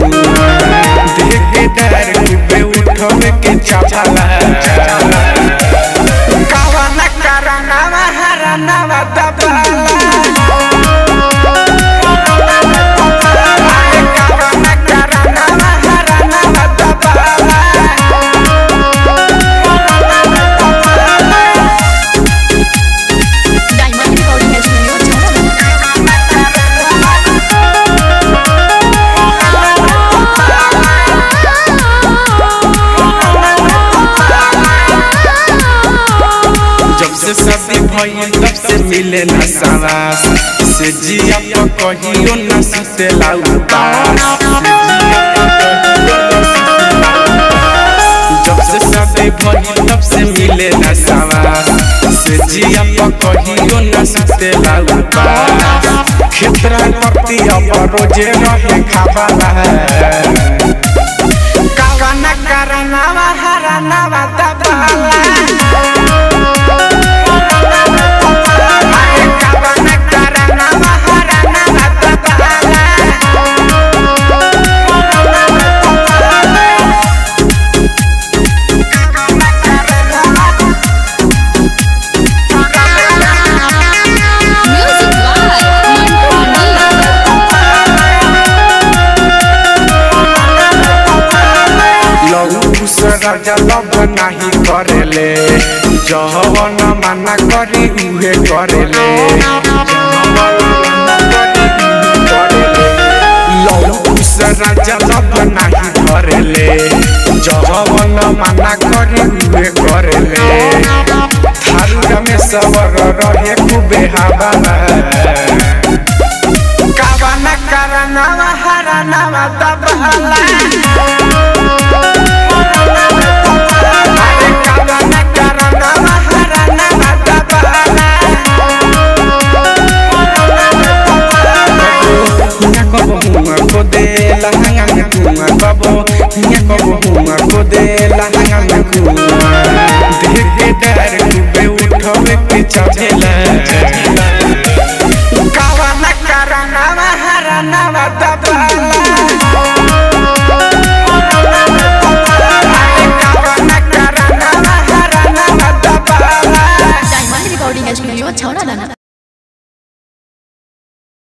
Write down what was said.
देख के डर डूबे उठवे के चावला कावना करना हरना दबाला शादी भइल तब से मिले न सावास से जिया पर कहियो न सुतेला उपास जब से शादी भइल तब से मिले न सावास से जिया पर कहियो न सुतेला उपास खेतरा पत्ती अब रोजे रहे खावाला कावना करना हरना दबाला राजा लब नहीं करेले जवन मना करी उहे करेले राजा लब नहीं करेले जवन मना करी उहे करेले थारू में सवर रहे खूबे हवाला कावना करना हरना दबाला lahanga mekunga babo nyako bunga kode lahanga mekunga देख के डर डूबे उठवे के चावला कावना करना हरना दबाला कावना करना हरना दबाला डायमंड रिकॉर्डिंग स्टूडियो छौड़ा दाना।